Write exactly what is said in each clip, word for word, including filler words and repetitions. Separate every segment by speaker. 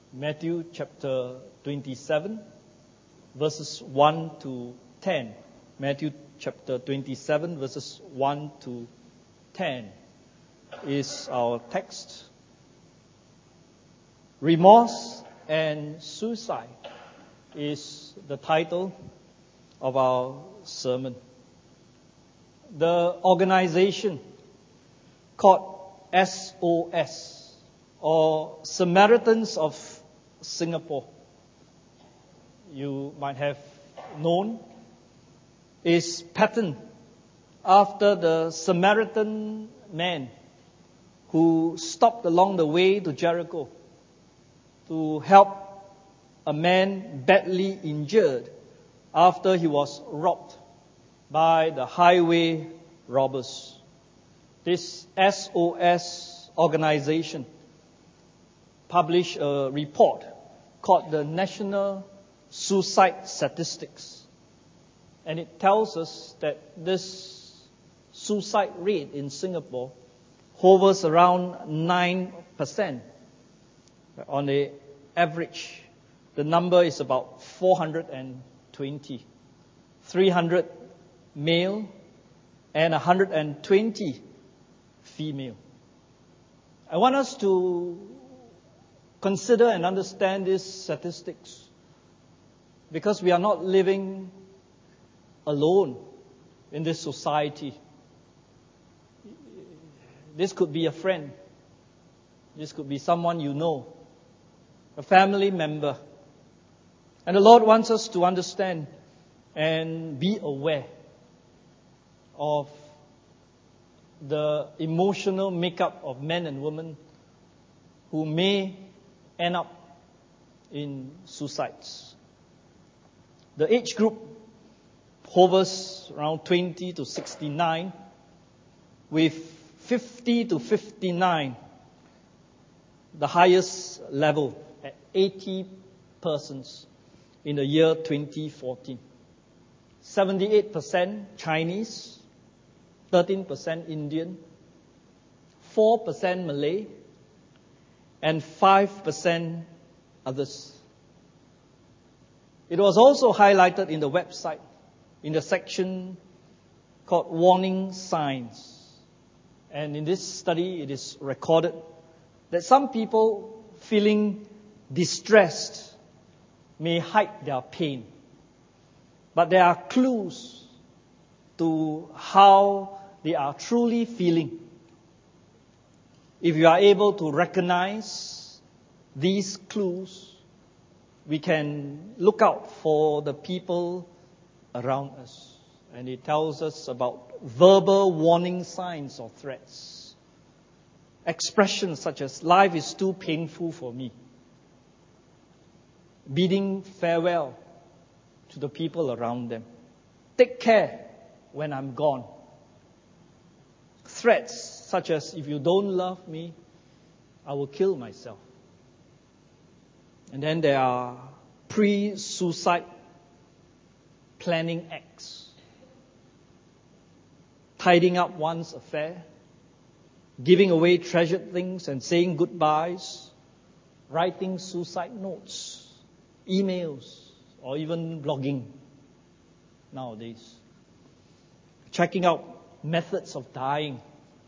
Speaker 1: Matthew chapter twenty-seven, verses one to ten. Matthew chapter twenty-seven, verses one to ten is our text. Remorse and Suicide is the title of our sermon. The organization called S O S, or Samaritans of Singapore, you might have known, is patterned after the Samaritan man who stopped along the way to Jericho to help a man badly injured after he was robbed by the highway robbers. This S O S organization published a report called the National Suicide Statistics. And it tells us that this suicide rate in Singapore hovers around nine percent. On the average, the number is about four hundred twenty. three hundred male and one hundred twenty female. I want us to consider and understand these statistics because we are not living alone in this society. This could be a friend. This could be someone you know, a family member. And the Lord wants us to understand and be aware of the emotional makeup of men and women who may end up in suicides. The age group hovers around twenty to sixty-nine, with fifty to fifty-nine the highest level at eighty persons in the year twenty fourteen. seventy-eight percent Chinese, thirteen percent Indian, four percent Malay, and five percent others. It was also highlighted in the website, in the section called Warning Signs. And in this study, it is recorded that some people feeling distressed may hide their pain. But there are clues to how they are truly feeling. If you are able to recognize these clues, we can look out for the people around us. And it tells us about verbal warning signs or threats. Expressions such as, life is too painful for me. Bidding farewell to the people around them. Take care when I'm gone. Threats such as, if you don't love me, I will kill myself. And then there are pre-suicide planning acts. Tidying up one's affair, giving away treasured things and saying goodbyes, writing suicide notes, emails, or even blogging nowadays. Checking out methods of dying.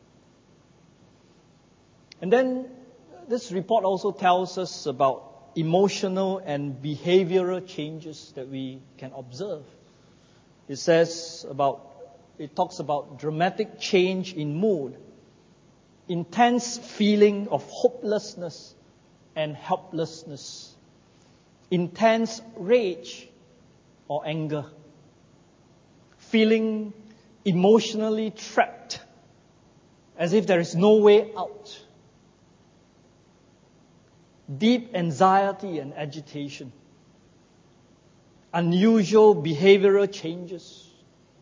Speaker 1: And then this report also tells us about emotional and behavioral changes that we can observe. It says about, it talks about dramatic change in mood, intense feeling of hopelessness and helplessness, intense rage or anger, feeling emotionally trapped, as if there is no way out, deep anxiety and agitation, unusual behavioral changes,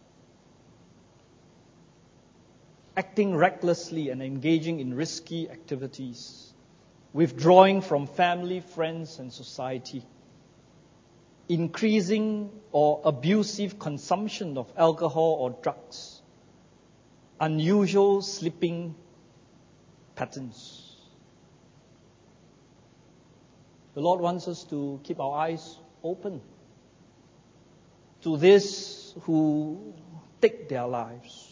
Speaker 1: acting recklessly and engaging in risky activities, withdrawing from family, friends, and society, increasing or abusive consumption of alcohol or drugs, unusual sleeping patterns. The Lord wants us to keep our eyes open to these who take their lives.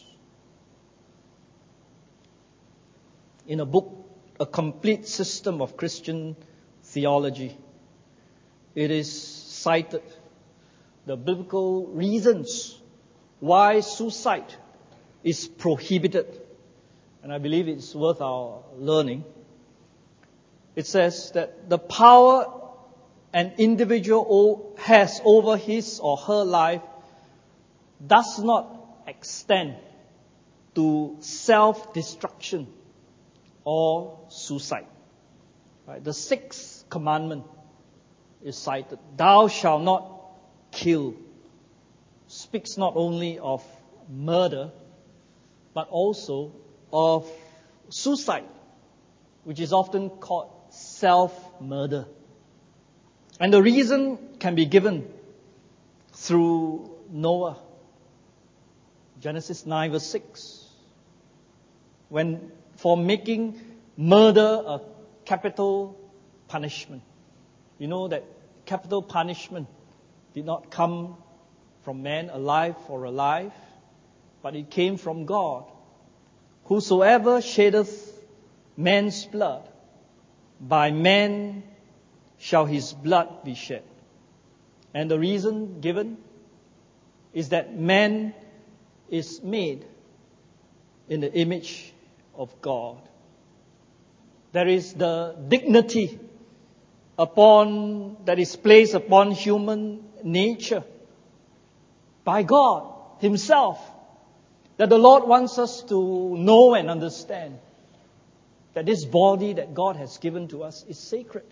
Speaker 1: In a book, A Complete System of Christian Theology, it is cited the biblical reasons why suicide is prohibited. And I believe it's worth our learning. It says that the power an individual has over his or her life does not extend to self-destruction or suicide. Right? The sixth commandment is cited. Thou shalt not kill. Speaks not only of murder, but also of suicide, which is often called self-murder. And the reason can be given through Noah. Genesis nine verse six. When, for making murder a capital punishment. You know that capital punishment did not come from man alive or alive, but it came from God. Whosoever sheddeth man's blood, by man shall his blood be shed. And the reason given is that man is made in the image of God. There is the dignity upon that is placed upon human nature by God Himself, that the Lord wants us to know and understand that this body that God has given to us is sacred.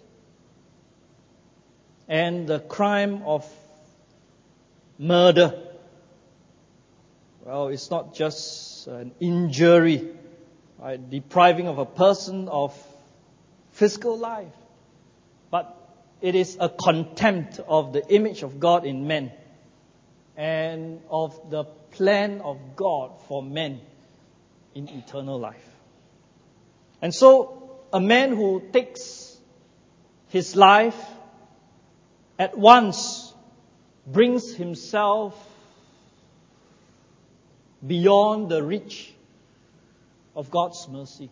Speaker 1: And the crime of murder, well, it's not just an injury, right, depriving of a person of physical life, but it is a contempt of the image of God in men and of the plan of God for men in eternal life. And so, a man who takes his life at once brings himself beyond the reach of God's mercy.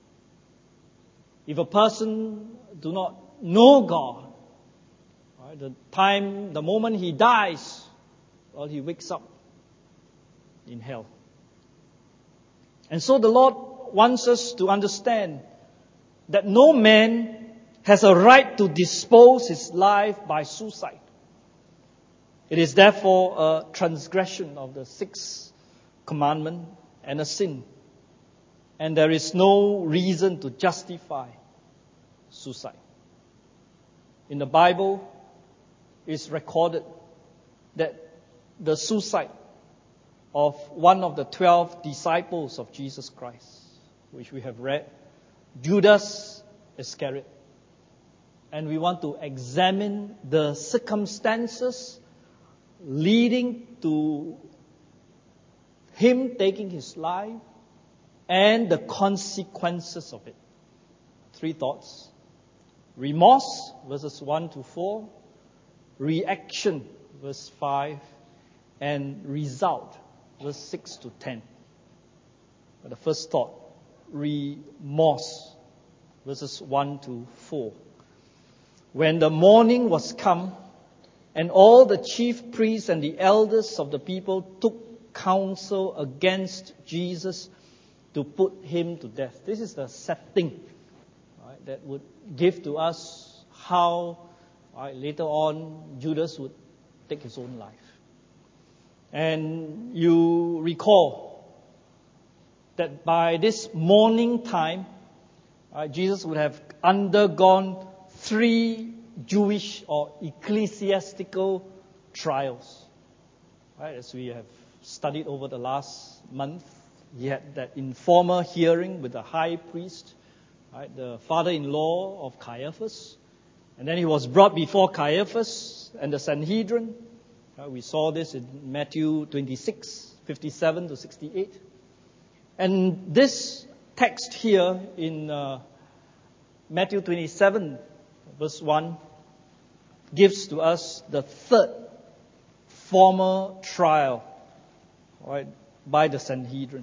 Speaker 1: If a person do not know God, right, the time, the moment he dies, well, he wakes up in hell. And so the Lord wants us to understand that no man has a right to dispose his life by suicide. It is therefore a transgression of the sixth commandment and a sin. And there is no reason to justify suicide. In the Bible, it's recorded that the suicide of one of the twelve disciples of Jesus Christ, which we have read, Judas Iscariot. And we want to examine the circumstances leading to him taking his life and the consequences of it. Three thoughts. Remorse, verses one to four. Reaction, verse five. And result, verse six to ten. But the first thought, remorse, verses one to four. When the morning was come, and all the chief priests and the elders of the people took counsel against Jesus to put him to death. This is the setting, right, that would give to us how, right, later on Judas would take his own life. And you recall that by this morning time, right, Jesus would have undergone three Jewish or ecclesiastical trials. Right, as we have studied over the last month, he had that informal hearing with the high priest, right, the father-in-law of Caiaphas. And then he was brought before Caiaphas and the Sanhedrin. Right, we saw this in Matthew twenty-six, fifty-seven to sixty-eight. And this text here in uh, Matthew twenty-seven, verse one, gives to us the third formal trial, right, by the Sanhedrin.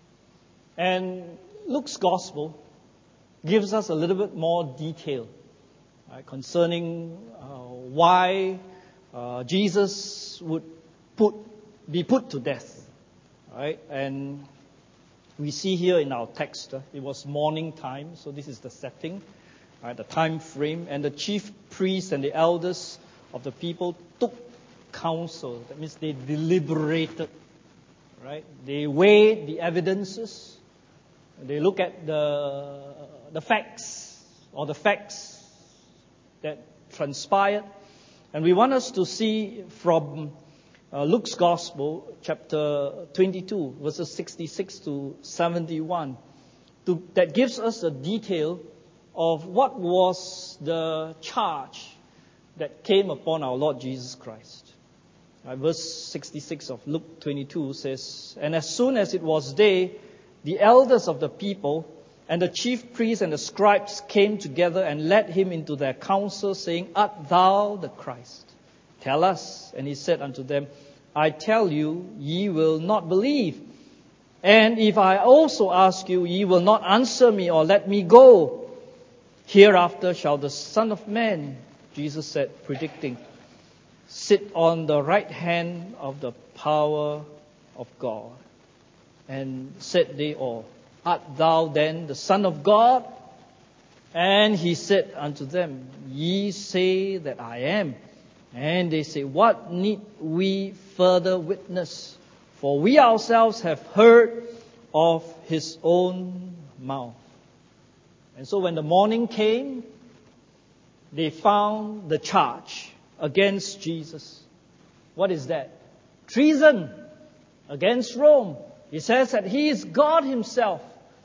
Speaker 1: And Luke's Gospel gives us a little bit more detail, right, concerning uh, why uh, Jesus would put be put to death. Right? And we see here in our text, uh, it was morning time, so this is the setting, right, the time frame. And the chief priests and the elders of the people took counsel. That means they deliberated. Right? They weighed the evidences. They look at the the facts or the facts that transpired. And we want us to see from uh, Luke's Gospel, chapter twenty-two, verses sixty-six to seventy-one, to, that gives us a detail of what was the charge that came upon our Lord Jesus Christ. Uh, verse sixty-six of Luke twenty-two says, "And as soon as it was day, the elders of the people and the chief priests and the scribes came together and led him into their council, saying, 'Art thou the Christ? Tell us.' And he said unto them, 'I tell you, ye will not believe. And if I also ask you, ye will not answer me or let me go. Hereafter shall the Son of Man,'" Jesus said, predicting, "'sit on the right hand of the power of God.' And said they all, 'Art thou then the Son of God?' And he said unto them, 'Ye say that I am.' And they say, 'What need we further witness? For we ourselves have heard of his own mouth.'" And so when the morning came, they found the charge against Jesus. What is that? Treason against Rome. He says that he is God himself.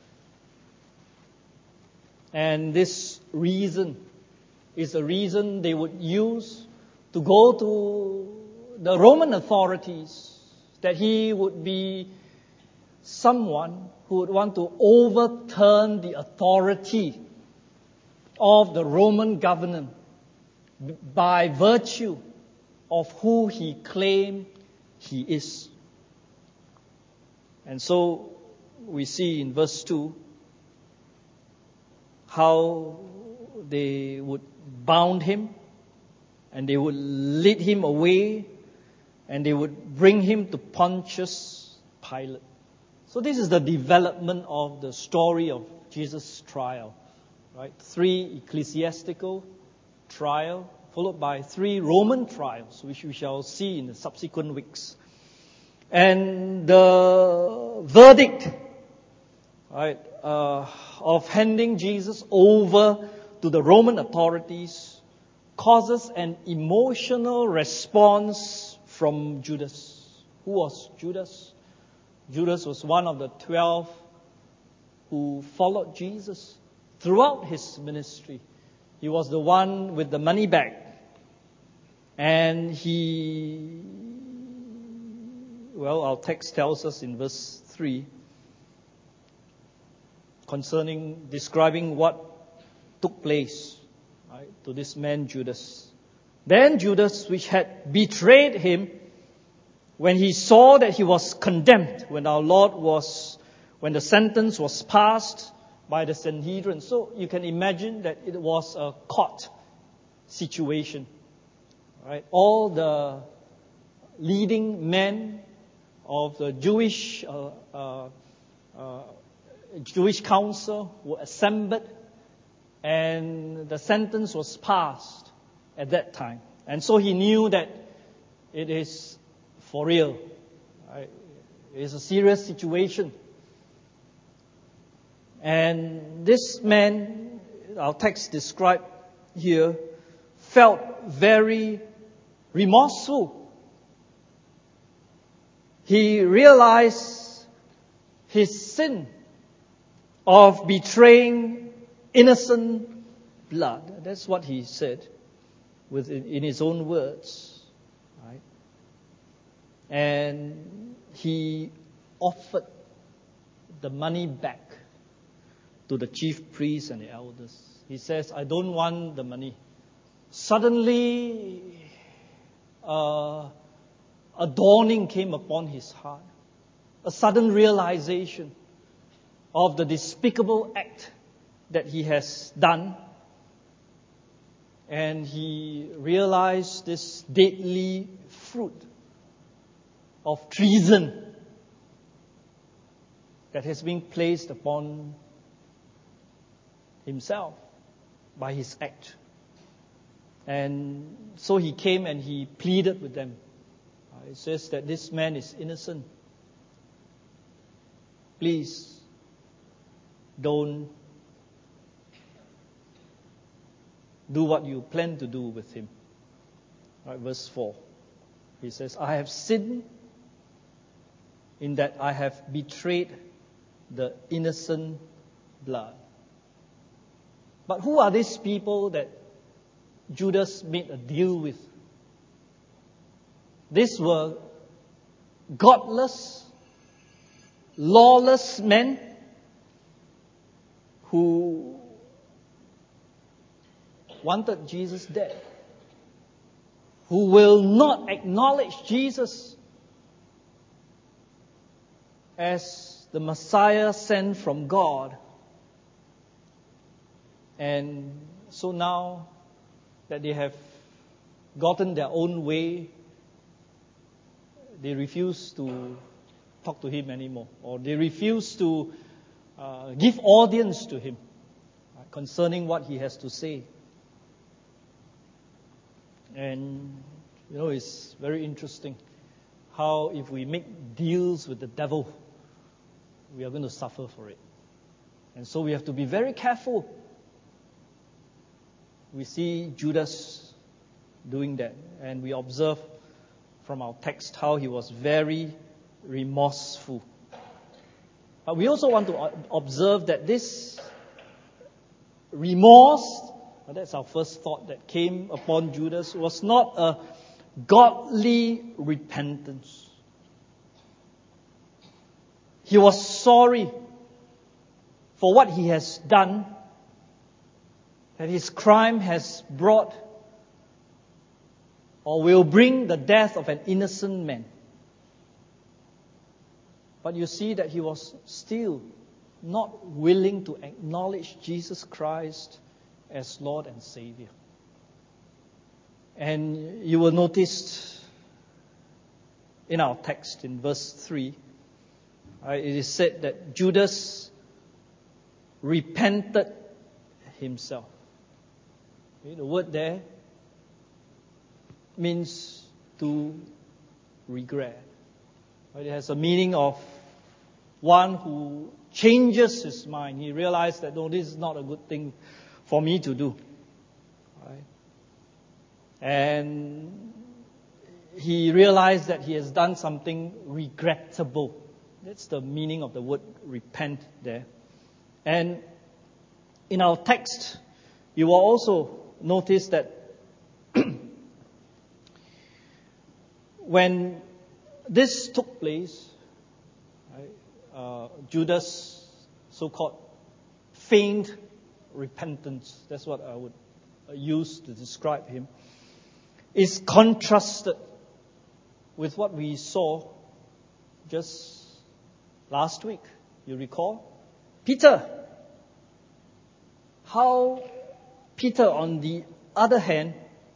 Speaker 1: And this reason is the reason they would use to go to the Roman authorities, that he would be someone who would want to overturn the authority of the Roman government by virtue of who he claimed he is. And so we see in verse two how they would bound him and they would lead him away and they would bring him to Pontius Pilate. So this is the development of the story of Jesus' trial. Right? Three ecclesiastical trial, followed by three Roman trials, which we shall see in the subsequent weeks. And the verdict, right, uh, of handing Jesus over to the Roman authorities causes an emotional response from Judas. Who was Judas? Judas was one of the twelve who followed Jesus throughout his ministry. He was the one with the money bag. And he, well, our text tells us in verse three, concerning, describing what took place, right, to this man Judas. "Then Judas, which had betrayed him, when he saw that he was condemned, when our Lord was, when the sentence was passed by the Sanhedrin." So you can imagine that it was a court situation. Right? All the leading men of the Jewish uh, uh, uh, Jewish council were assembled, and the sentence was passed at that time. And so he knew that it is for real. Right? It is a serious situation. And this man, our text described here, felt very remorseful. He realized his sin of betraying innocent blood. That's what he said with, in his own words. Right? And he offered the money back to the chief priests and the elders. He says, "I don't want the money. suddenly uh, a dawning came upon his heart, a sudden realization of the despicable act that he has done. And he realized this deadly fruit of treason that has been placed upon himself by his act. And so he came and he pleaded with them. Uh, it says that this man is innocent. Please, don't do what you plan to do with him. Right, verse four. He says, I have sinned in that I have betrayed the innocent blood. But who are these people that Judas made a deal with? These were godless, lawless men who wanted Jesus dead, who will not acknowledge Jesus as the Messiah sent from God. And so now that they have gotten their own way, they refuse to talk to him anymore, or they refuse to uh, give audience to him uh, concerning what he has to say. And, you know, it's very interesting how if we make deals with the devil, we are going to suffer for it. And so we have to be very careful. We see Judas doing that, and we observe from our text how he was very remorseful. But we also want to observe that this remorse, that's our first thought that came upon Judas, was not a godly repentance. He was sorry for what he has done, that his crime has brought or will bring the death of an innocent man. But you see that he was still not willing to acknowledge Jesus Christ as Lord and Savior. And you will notice in our text in verse three, uh, it is said that Judas repented himself. Okay, the word there means to regret. Right? It has a meaning of one who changes his mind. He realized that, no, this is not a good thing for me to do. Right? And he realized that he has done something regrettable. That's the meaning of the word repent there. And in our text, you will also notice that when this took place, right, uh, Judas' so-called feigned repentance, that's what I would use to describe him, is contrasted with what we saw just last week. You recall? Peter. How Peter, on the other hand,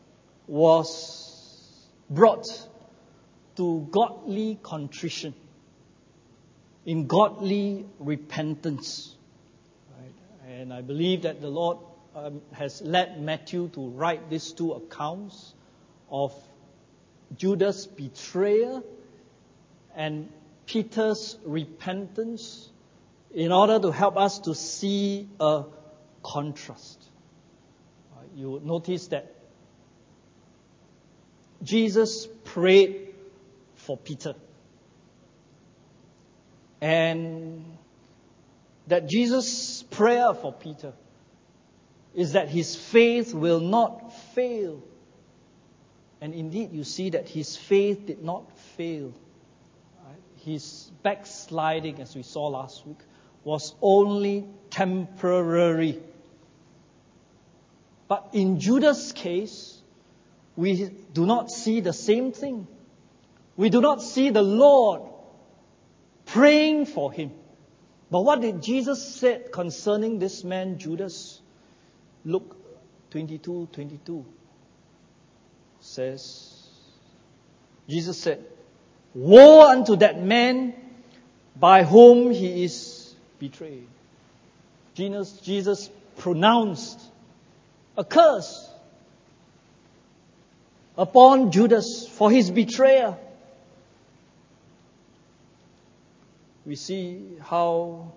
Speaker 1: was brought to godly contrition, in godly repentance. Right? And I believe that the Lord um, has led Matthew to write these two accounts of Judas' betrayal and Peter's repentance in order to help us to see a contrast. Right? You would notice that Jesus prayed for Peter. And that Jesus' prayer for Peter is that his faith will not fail. And indeed, you see that his faith did not fail. Right? His backsliding, as we saw last week, was only temporary. But in Judas' case, we do not see the same thing. We do not see the Lord praying for him. But what did Jesus say concerning this man Judas? Luke twenty-two twenty-two says, Jesus said, "Woe unto that man by whom he is betrayed." Jesus, Jesus pronounced a curse upon Judas for his betrayer. We see how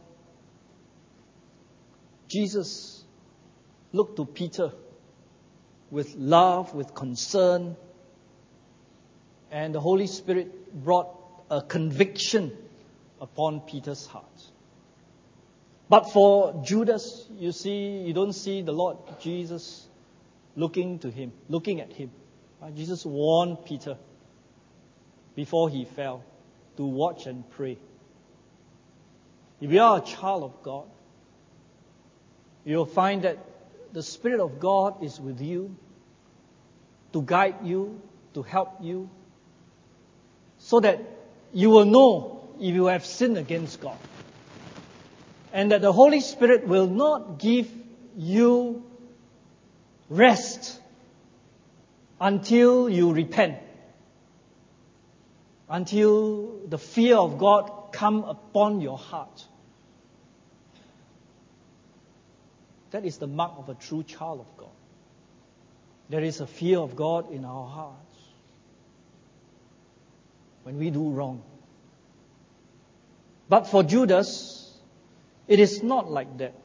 Speaker 1: Jesus looked to Peter with love, with concern, and the Holy Spirit brought a conviction upon Peter's heart. But for Judas, you see, you don't see the Lord Jesus looking to him, looking at him. Jesus warned Peter before he fell to watch and pray. If you are a child of God, you'll find that the Spirit of God is with you to guide you, to help you, so that you will know if you have sinned against God. And that the Holy Spirit will not give you rest until you repent, until the fear of God come upon your heart. That is the mark of a true child of God. There is a fear of God in our hearts when we do wrong. But for Judas, it is not like that.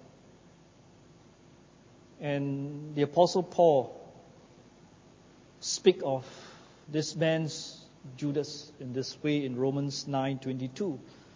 Speaker 1: And the Apostle Paul speaks of this man's Judas in this way in Romans nine twenty-two.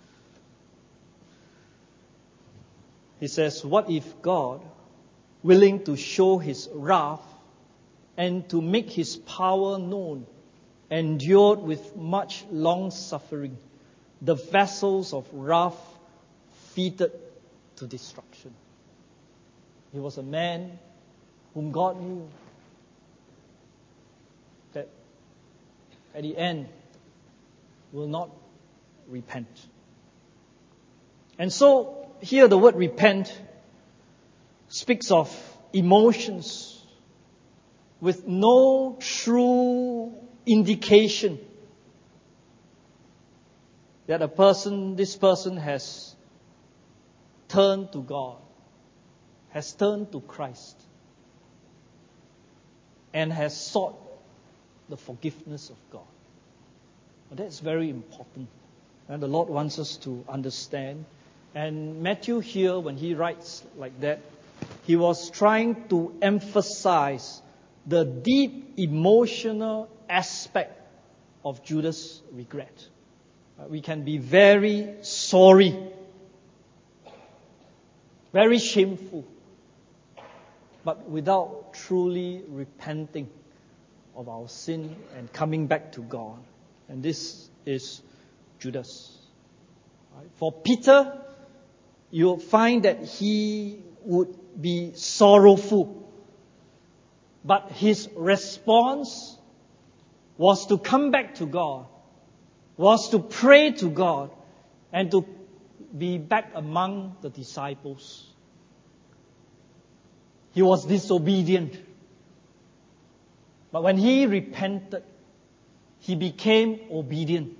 Speaker 1: He says, "What if God, willing to show his wrath and to make his power known, endured with much long suffering the vessels of wrath fitted to destruction." He was a man whom God knew that at the end will not repent. And so here the word repent speaks of emotions with no true indication that a person, this person has turned to God, has turned to Christ, and has sought the forgiveness of God. Well, that's very important. And the Lord wants us to understand. And Matthew here, when he writes like that, he was trying to emphasize the deep emotional aspect of Judas' regret. We can be very sorry, very shameful, but without truly repenting of our sin and coming back to God. And this is Judas. For Peter, you'll find that he would be sorrowful, but his response was to come back to God, was to pray to God, and to be back among the disciples. He was disobedient. But when he repented, he became obedient.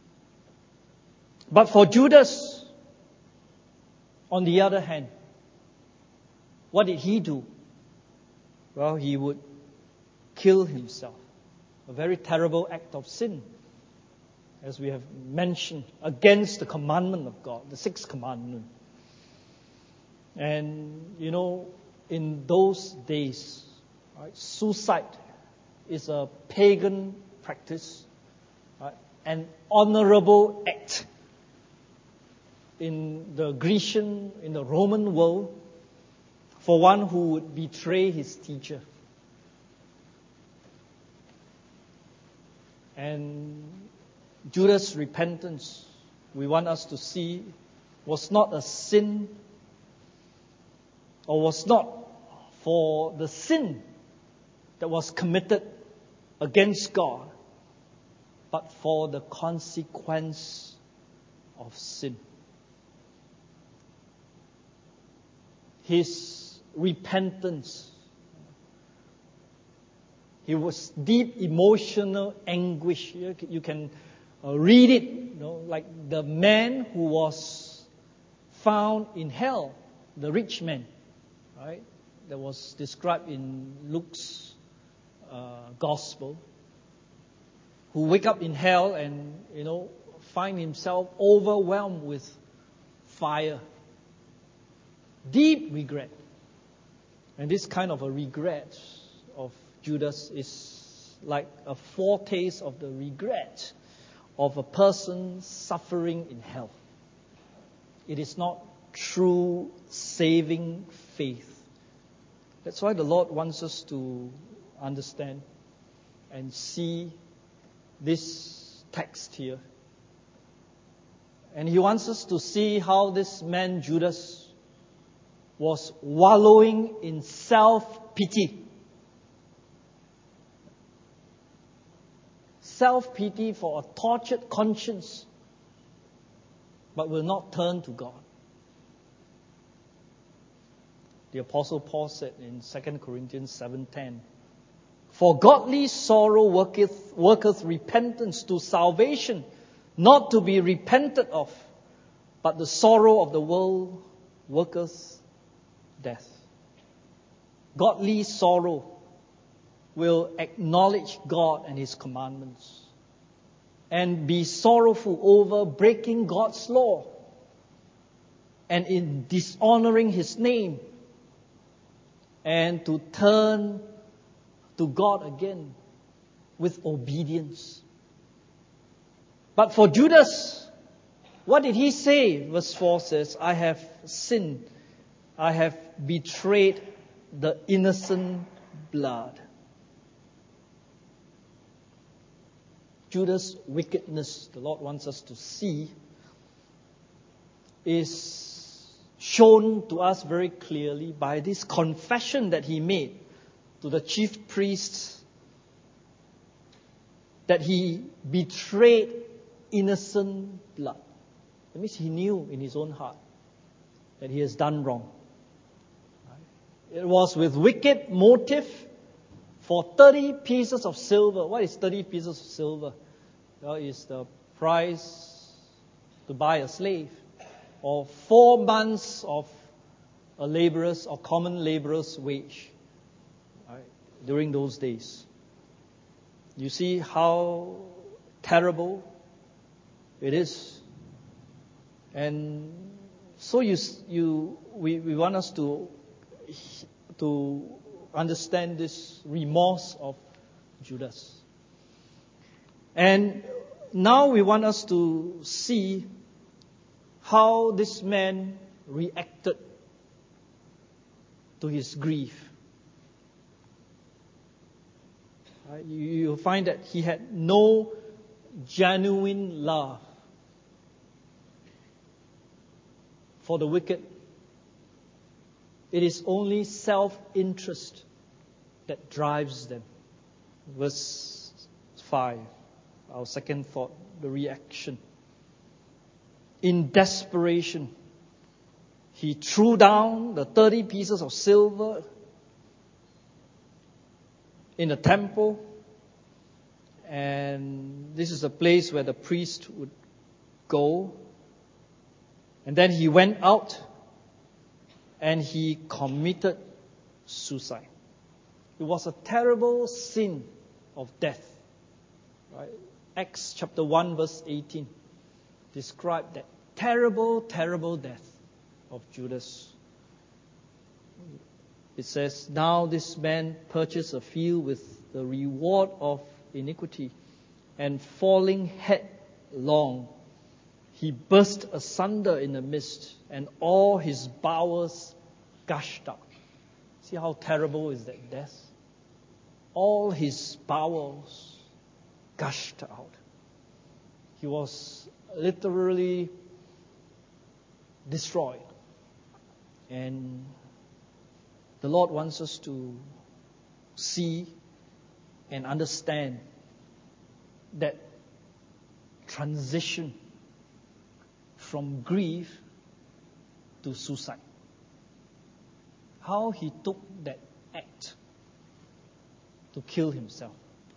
Speaker 1: But for Judas, on the other hand, what did he do? Well, he would kill himself. A very terrible act of sin, as we have mentioned, against the commandment of God, the sixth commandment. And, you know, in those days, right, suicide is a pagan practice, right, an honorable act. In the Grecian, in the Roman world, for one who would betray his teacher. And Judas' repentance, we want us to see, was not a sin, or was not for the sin that was committed against God, but for the consequence of sin. His repentance. He was deep emotional anguish. You can read it, you know, like the man who was found in hell, the rich man, right? That was described in Luke's uh, gospel, who wake up in hell and, you know, find himself overwhelmed with fire. Deep regret. And this kind of a regret of Judas is like a foretaste of the regret of a person suffering in hell. It is not true saving faith. That's why the Lord wants us to understand and see this text here. And He wants us to see how this man Judas was wallowing in self-pity. Self-pity for a tortured conscience, but will not turn to God. The Apostle Paul said in Second Corinthians seven ten, "For godly sorrow worketh, worketh repentance to salvation, not to be repented of, but the sorrow of the world worketh death." Godly sorrow will acknowledge God and His commandments and be sorrowful over breaking God's law and in dishonoring His name, and to turn to God again with obedience. But for Judas, what did he say? Verse four says, "I have sinned. I have betrayed the innocent blood." Judas' wickedness, the Lord wants us to see, is shown to us very clearly by this confession that he made to the chief priests, that he betrayed innocent blood. That means he knew in his own heart that he has done wrong. It was with wicked motive for thirty pieces of silver. What is thirty pieces of silver? Well, it's the price to buy a slave, or four months of a laborer's or common laborer's wage, right, during those days. You see how terrible it is. And so you, you, we, we want us to, to understand this remorse of Judas. And now we want us to see how this man reacted to his grief. Right? You, you'll find that he had no genuine love for the wicked. It is only self-interest that drives them. Verse five, our second thought, the reaction. In desperation, he threw down the thirty pieces of silver in the temple. And this is a place where the priest would go. And then he went out and he committed suicide. It was a terrible sin of death. Right? Acts chapter one verse eighteen described that terrible, terrible death of Judas. It says, "Now this man purchased a field with the reward of iniquity, and falling headlong, he burst asunder in the midst, and all his bowels gushed out." See how terrible is that death? All his bowels gushed out. He was literally destroyed. And The Lord wants us to see and understand that transition from grief to suicide. How he took that act to kill himself.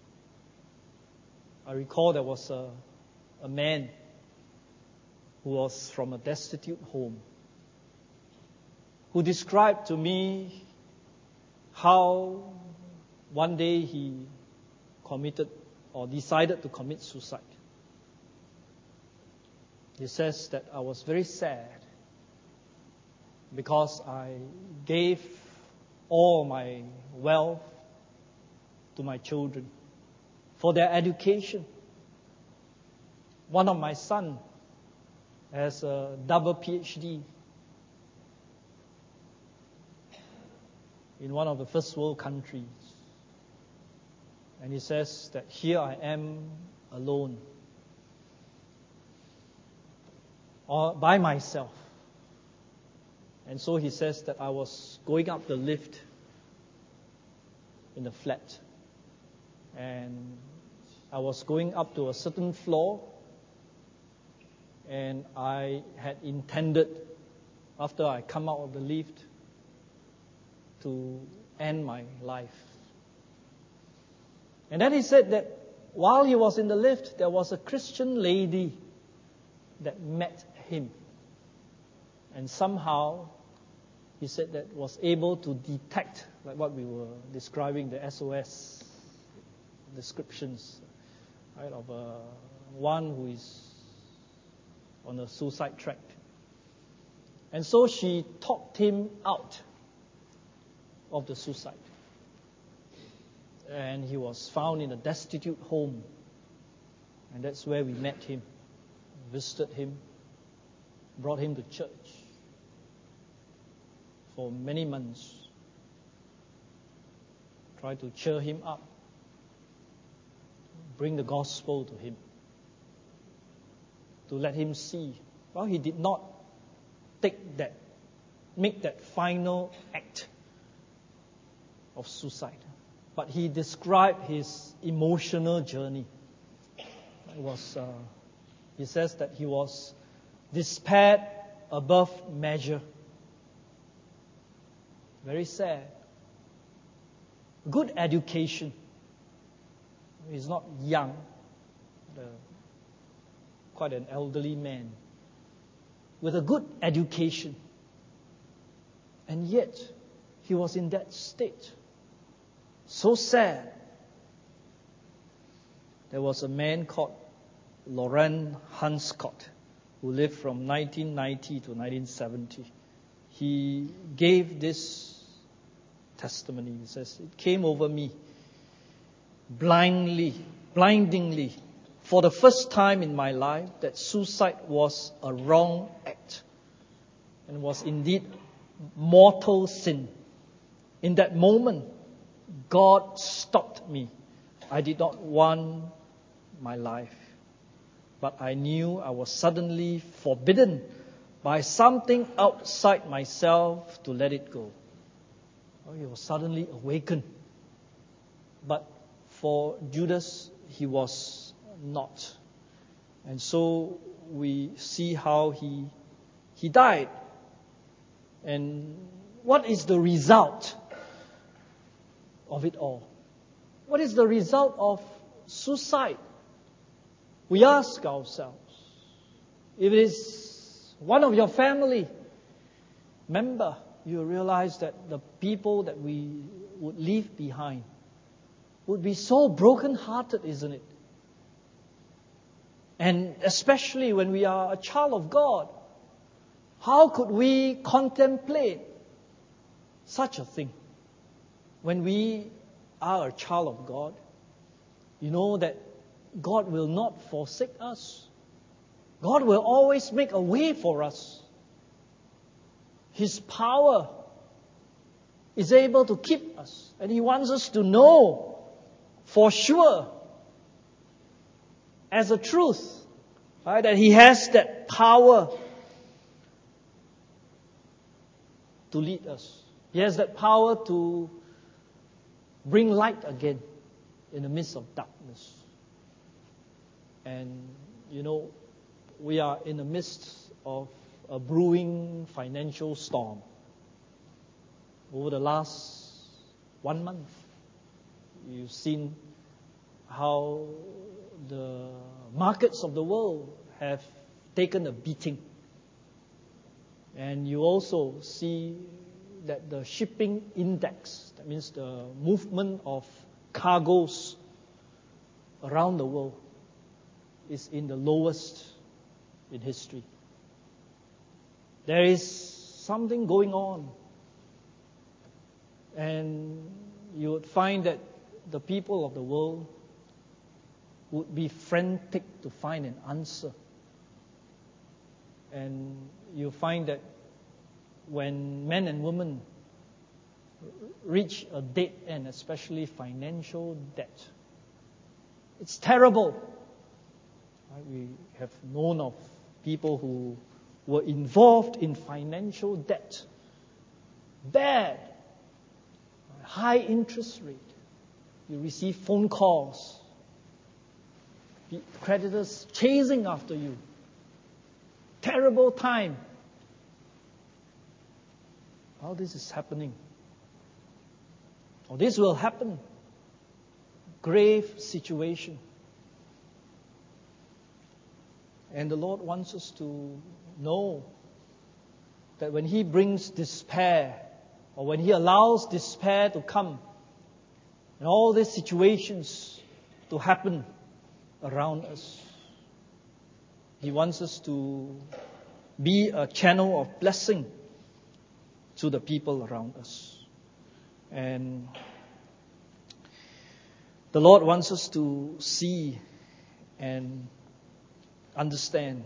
Speaker 1: I recall there was a, a man who was from a destitute home who described to me how one day he committed or decided to commit suicide. He says that I was very sad because I gave all my wealth to my children for their education. One of my sons has a double P H D in one of the first world countries. And he says that here I am alone, or by myself. And so he says that I was going up the lift in the flat. And I was going up to a certain floor. And I had intended, after I come out of the lift, to end my life. And then he said that while he was in the lift, there was a Christian lady that met him. And somehow, he said that was able to detect, like what we were describing, the S O S descriptions, right, of a, one who is on a suicide track. And so she talked him out of the suicide. And he was found in a destitute home. And that's where we met him, visited him, brought him to church for many months. Tried to cheer him up, bring the gospel to him, to let him see. Well, he did not take that, make that final act of suicide. But he described his emotional journey. It was, uh, he says that he was despaired above measure. Very sad. Good education. He's not young, uh, quite an elderly man, with a good education. And yet, he was in that state. So sad. There was a man called Laurent Hanscott who lived from nineteen ninety to nineteen seventy. He gave this testimony. He says, "It came over me blindly, blindingly, for the first time in my life that suicide was a wrong act and was indeed mortal sin. In that moment, God stopped me. I did not want my life, but I knew I was suddenly forbidden by something outside myself to let it go." Oh, he was suddenly awakened. But for Judas, he was not. And so we see how he he died. And what is the result of it all? What is the result of suicide? We ask ourselves, if it is one of your family member, you realize that the people that we would leave behind would be so broken-hearted, isn't it? And especially when we are a child of God, how could we contemplate such a thing? When we are a child of God, you know that God will not forsake us. God will always make a way for us. His power is able to keep us. And He wants us to know for sure, as a truth, right, that He has that power to lead us. He has that power to bring light again in the midst of darkness. And, you know, we are in the midst of a brewing financial storm. Over the last one month, you've seen how the markets of the world have taken a beating. And you also see that the shipping index, that means the movement of cargoes around the world, is in the lowest in history. There is something going on. And you would find that the people of the world would be frantic to find an answer. And you find that when men and women reach a dead end, especially financial debt, it's terrible. We have known of people who were involved in financial debt. Bad. High interest rate. You receive phone calls. Creditors chasing after you. Terrible time. All this is happening. Or this will happen. Grave situation. And the Lord wants us to know that when He brings despair, or when He allows despair to come, and all these situations to happen around us, He wants us to be a channel of blessing to the people around us. And the Lord wants us to see and understand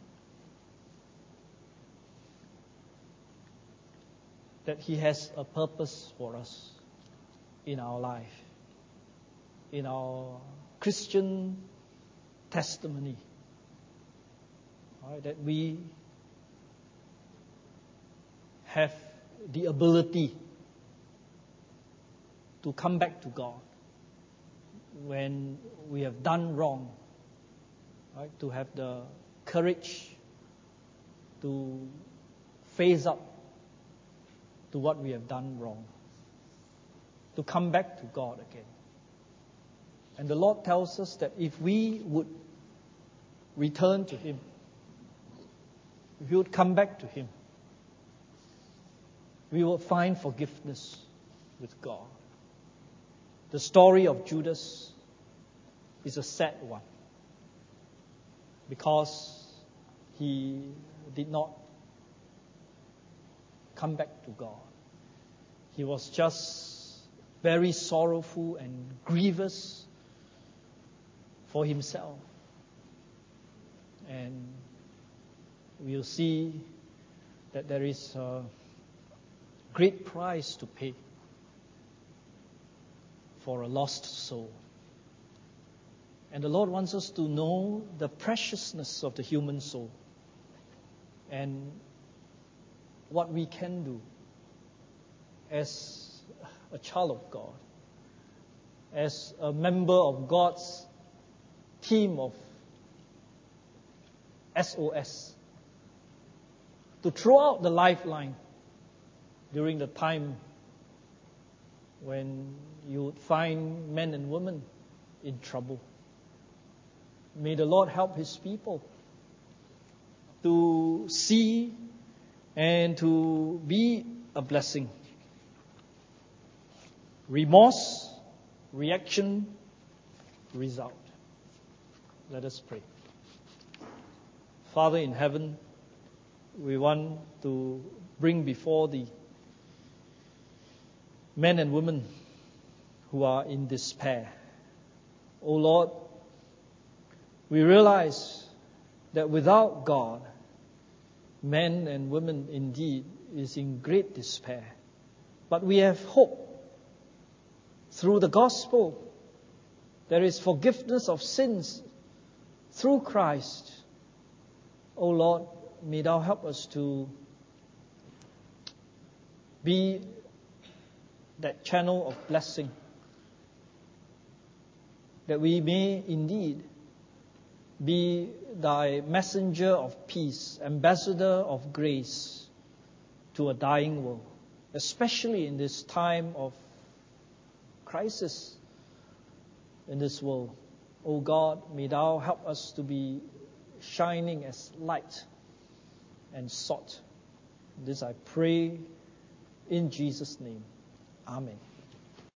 Speaker 1: that He has a purpose for us in our life, in our Christian testimony. Right, that we have the ability to come back to God when we have done wrong. Right, to have the courage to face up to what we have done wrong. To come back to God again. And the Lord tells us that if we would return to Him, if we would come back to Him, we will find forgiveness with God. The story of Judas is a sad one, because he did not come back to God. He was just very sorrowful and grievous for himself. And we'll see that there is a great price to pay for a lost soul. And the Lord wants us to know the preciousness of the human soul and what we can do as a child of God, as a member of God's team of S O S, to throw out the lifeline during the time when you would find men and women in trouble. May the Lord help His people to see and to be a blessing. Remorse, reaction, result. Let us pray. Father in heaven, we want to bring before Thee men and women who are in despair. O Lord, we realize that without God, men and women indeed is in great despair. But we have hope. Through the gospel, there is forgiveness of sins through Christ. O Lord, may Thou help us to be that channel of blessing, that we may indeed be thy messenger of peace, ambassador of grace to a dying world, especially in this time of crisis in this world. O God, may thou help us to be shining as light and salt. This I pray in Jesus' name. Amen.